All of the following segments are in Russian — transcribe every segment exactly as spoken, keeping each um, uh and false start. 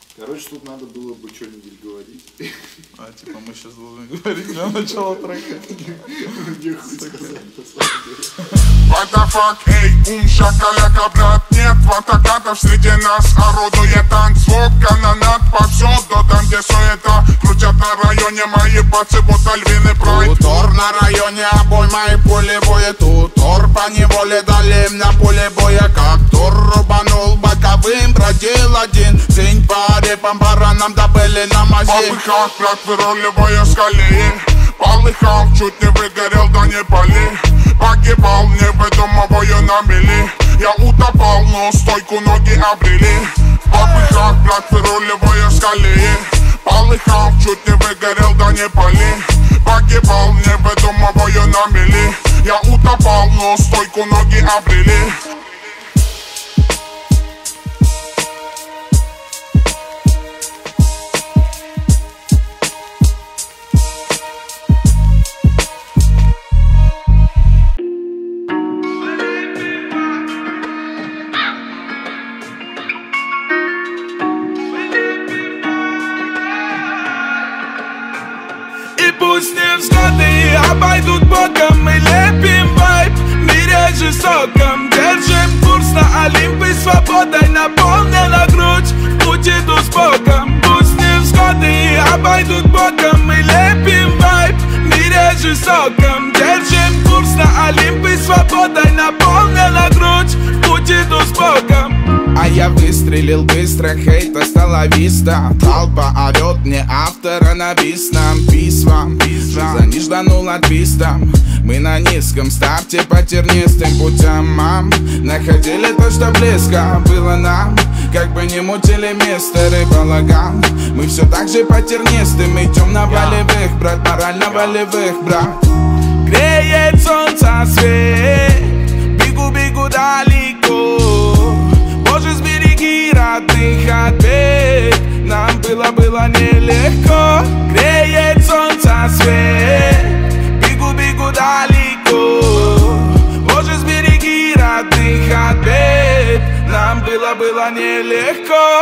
Короче, тут надо было бы что-нибудь говорить. А, типа мы сейчас должны говорить для начала трека. Мне хуй сказать, на самом деле. What the fuck, эй, ум, шакаляка, брат, нет ватакатов среди нас. Орудует танцвок, канонат повсюду, там где суета. Крутят на районе мои пацы, будто львиный прайд. Тутор на районе, обой мои полевые. Тутор по неволе дали на поле боя. Как тур рубанул боковым, бродил один. Дзинь по репам, баранам добыли на мази. Полыхал, брат, выруливая с колеи. Полыхал, чуть не выгорел, да не пали. Погибал, не выдумывая на мели. Я утопал, но стойку ноги обрели. Полыхал, брат, выруливая с колеи. Полыхал, чуть не выгорел, да не пали. Погибал, не выдумывая на мели. Я утопал, но стойку ноги обрели. Пусть невзгоды обойдут боком, мы лепим вайб в мире жестоком. Держим курс на Олимп и свободой наполнена грудь, в путь иду с Богом. Пусть невзгоды обойдут боком, мы лепим вайб в мире жестоком. Держим курс на Олимп и свободой наполнена грудь, в путь иду с Богом. А я выстрелил быстро, хейта стала виста. Толпа орет мне автора написанным письмам. За нежданул отвистом. Мы на низком старте по тернистым путям, мам. Находили то, что близко было нам. Как бы не мутили место рыболагам. Мы все так же по тернистым идем на волевых, брат, морально волевых, брат. Греет солнце свет, бегу-бегу далеко. Боже, сбереги родных от бед. Нам было-было нелегко. Греет солнце свет, бегу-бегу далеко. Боже, сбереги родных от бед. Нам было-было нелегко.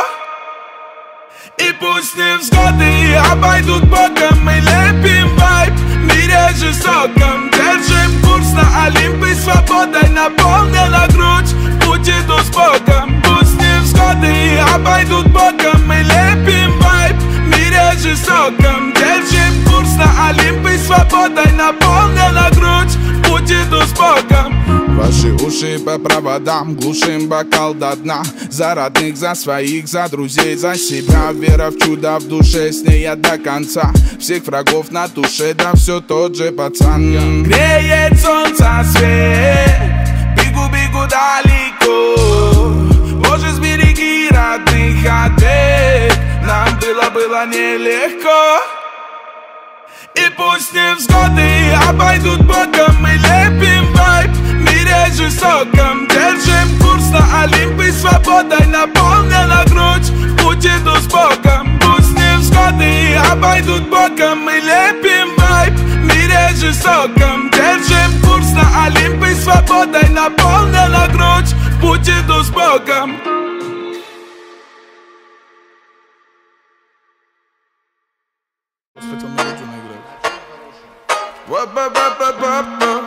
И пусть невзгоды обойдут боком, мы лепим вайб в мире жестоком. Держим курс на Олимп и свободой наполнена грудь, в путь иду с Богом. Пусть невзгоды обойдут боком, мы лепим вайб в мире жестоком. Держим курс на Олимп и свободой наполнена грудь, в путь иду с Богом. Ваши уши по проводам, глушим бокал до дна. За родных, за своих, за друзей, за себя. Вера в чудо в душе, с ней я до конца. Всех врагов на душе, да все тот же пацан. Греет солнце свет, бегу-бегу далеко. Боже, сбереги родных от бед. Нам было-было нелегко. И пусть невзгоды обойдут боком, мы лепим вайб в мире жестоком. Держим курс на Олимп и свободой наполнена грудь, в путь иду с Богом. Пусть невзгоды обойдут боком, мы лепим вайб в мире жестоком. Держим курс на Олимп и свободой наполнена грудь, в путь иду с Богом. Хотел мелодию наиграть. Wa-ba-ba-ba-ba-ba.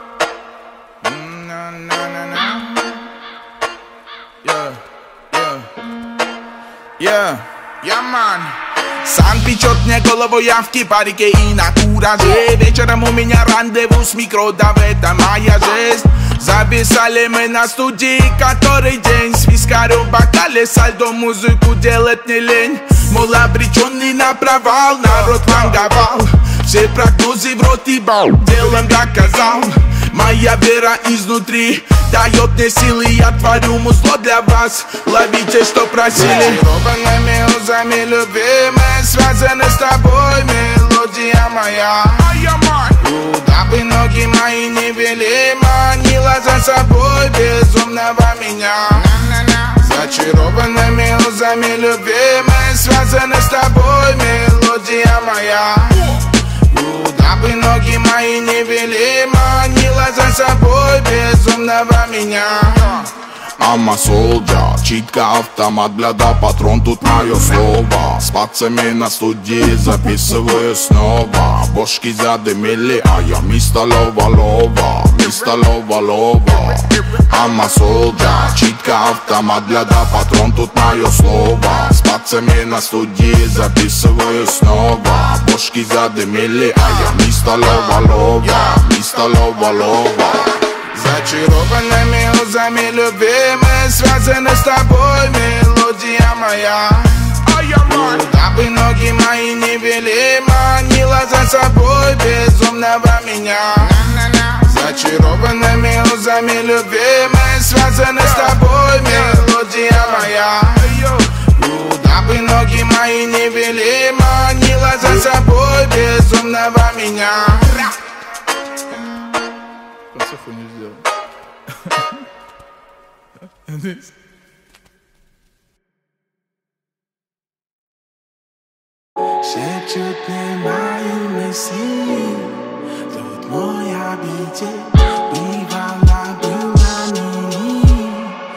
На-на-на-на. Yeah, yeah, yeah, yeah, man. Сан печет мне голову, я в кипарике и на кураже. Вечером у меня рандеву с микро, да в этом моя жизнь. Записали мы на студии который день. С вискарем в бокале, сальдо музыку делать не лень. Мол, обреченный на провал, народ ванговал. Все прогнозы в рот ебал, делом доказал. Моя вера изнутри дает мне силы, я творю музло для вас. Ловите, что просили. Зачарованными узами любимые связаны с тобой, мелодия моя. Куда бы ноги мои не вели, манила за собой безумного меня. Зачарованными узами любимые связаны с тобой, мелодия моя. Куда бы ноги мои не вели, манила за собой безумного меня. I'm a soldier, читка, автомат, бляда, патрон, тут мое слово. С пацами на студии записываю снова. Бошки задымили, а я мистер Лова-Лова, мистер Лова-Лова. I'm a soldier, читка, автомат, бляда, патрон, тут мое слово. С пацами на студии записываю снова. Бошки задымили, а я мистер Лова-Лова, мистер Лова-Лова. Зачарованными узами любви мы связаны с тобой, мелодия моя. Куда бы ноги мои не вели, манила за собой безумного меня. Зачарованными узами любви мы связаны с тобой, мелодия моя. Куда бы ноги мои не вели, манила за собой безумного меня. Концовку не сделал. Шепчут мне мои мысли, тут мой обитель. Бывало, был на мини,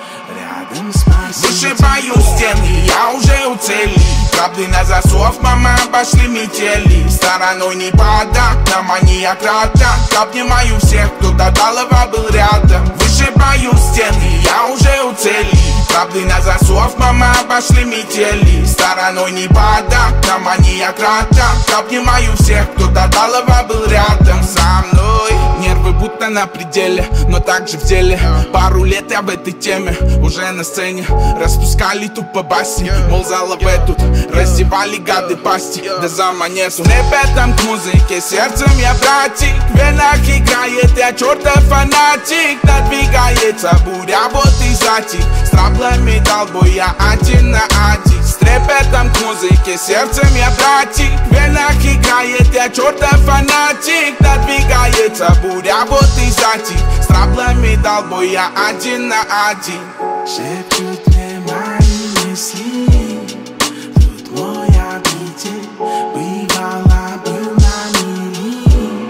рядом с спасителем. Вышибаю стены, я уже у цели. Правды на засов, мама, обошли метели. Стороной не подак, на маньяк рада. Обнимаю всех, кто до Далова был рядом. Вышибаю стены, я уже у цели. Правды на засов, мама, обошли метели. Стороной не подак, на маньяк рада. Обнимаю всех, кто до Далова был рядом со мной. Нервы будто на пределе, но также в деле. Пару лет я в этой теме, уже на сцене. Распускали тупо баси, мол, залове тут. Раздевали гады пасти, да зама нету. Ребятам к музыке, сердцем я братик. В венах играет, я чертов фанатик. Надвигается буря, вот и затик. С траблами долбой я один на один. С ребятам к музыке, сердцем я братик. В венах играет, я чертов фанатик. Надвигается буря, вот и затик. С траблами долбой я один на один. Шепчут мне мои мысли, тут мой обитель. Бывало, был на мини,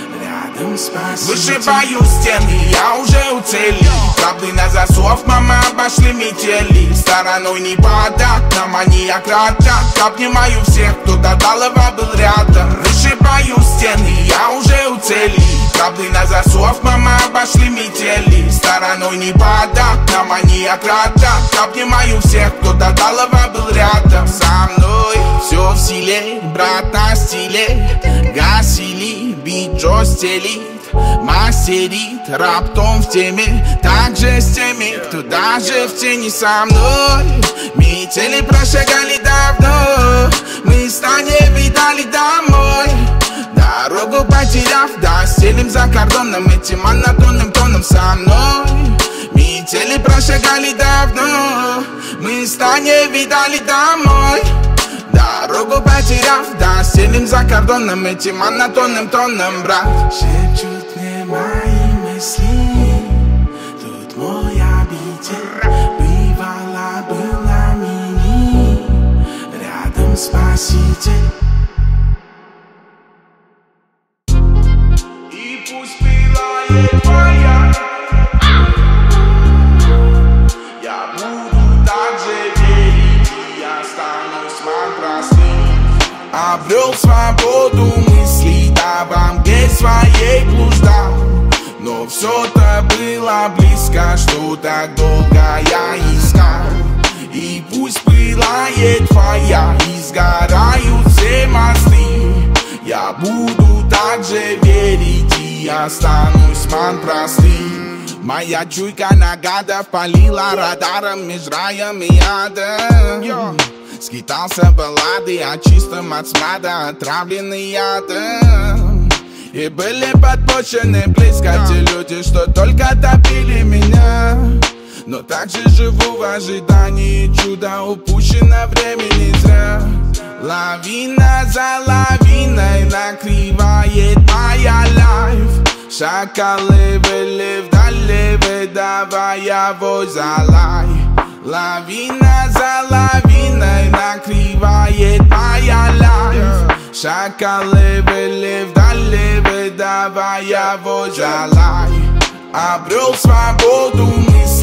рядом с спасителем. Вышибаю стены, я уже у цели. Правды на засов, мама, обошли метели. Стороной не подак, на маньяк рада. Обнимаю всех, кто до Далова был рядом. Вышибаю стены, я уже у цели. Правды на засов, мама, обошли метели. Стороной не подак, на маньяк рада. Обнимаю всех, кто до Далова был рядом со мной. Все в силе, брат на стиле. Гасили, бит жестелит. Мастерит, раптом в теме. Также с теми, кто даже в тени со мной. Метели прошагали давно. Мы с не видали домой. Дорогу потеряв, да, стелим за кордоном. Этим монотонным тоном со мной. Метели прошагали давно. Мы с не видали домой. Дорогу потеряв, да, стелим за кордоном. Этим монотонным тоном, брат. Шепчут мне мои мысли, тут мой обитель. Бывало, был на мини, рядом спаситель. И пусть пылает твоя, я буду так же верить, и останусь ман простым. Обрел свободу мыслей, да во мгле своей блуждал. Но все-то было близко, что так долго я искал. И пусть пылает твоя, и сгорают все мосты. Я буду так же верить, и останусь ман простым. Моя чуйка на гадов палила радаром меж раем и адом. Скитался баллады о чистом от смрада, отравленный ядом. И были подпочены близко те люди, что только топили меня. Но также живу в ожидании чуда, упущено времени зря. Лавина за лавиной накрывает моя лайф. Шакалы были вдали, выдавая вой за лай. Лавина за лавиной накрывает моя лайф. Шакалы были вдали, выдавая вой за лай. Обрел свободу мыслей,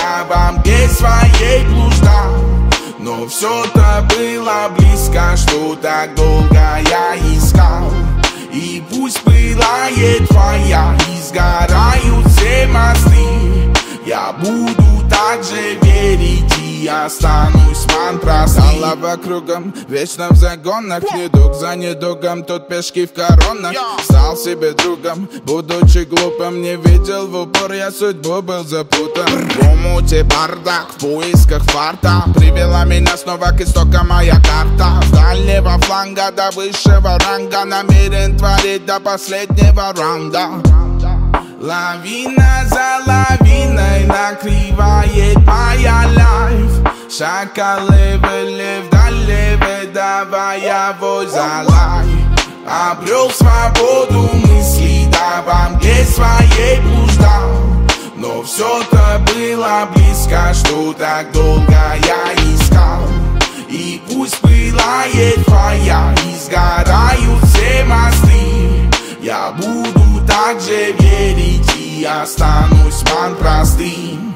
следам, где своей блуждал. Но все-то было близко, что так долго я искал. И пусть пылает твоя, и сгорают все мосты, я буду так же верить и останусь мантрастой. Голова кругом, вечно в загонах, недуг за недугом, тут пешки в коронах. Стал себе другом, будучи глупым, не видел в упор, я судьбу был запутан. В умуте бардак, в поисках фарта, привела меня снова к истокам моя карта. С дальнего фланга до высшего ранга, намерен творить до последнего раунда. Лавина за лавиной накрывает моя лайф. Шага левее, вдаль давая вой за лай. Обрел свободу мыслей, давам, где своей блуждал. Но все-то было близко, что так долго я искал. И пусть пылает твоя, и сгорают все мосты, я буду так же верить и останусь ман простым.